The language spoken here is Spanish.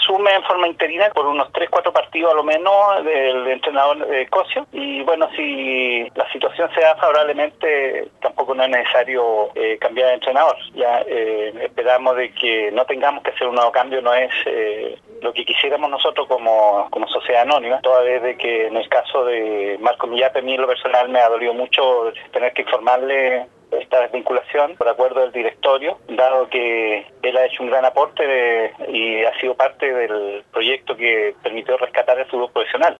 asume en forma interina por unos 3-4 partidos a lo menos del entrenador Cosio, y bueno, si la situación se da favorablemente, tampoco no es necesario cambiar de entrenador. Ya esperamos de que no tengamos que hacer un nuevo cambio, no es lo que quisiéramos nosotros como sociedad anónima, toda vez de que en el caso de Marco Millape, a mí en lo personal me ha dolido mucho tener que informarle esta desvinculación por acuerdo del directorio, dado que él ha hecho un gran aporte y ha sido parte del proyecto que permitió rescatar el fútbol profesional.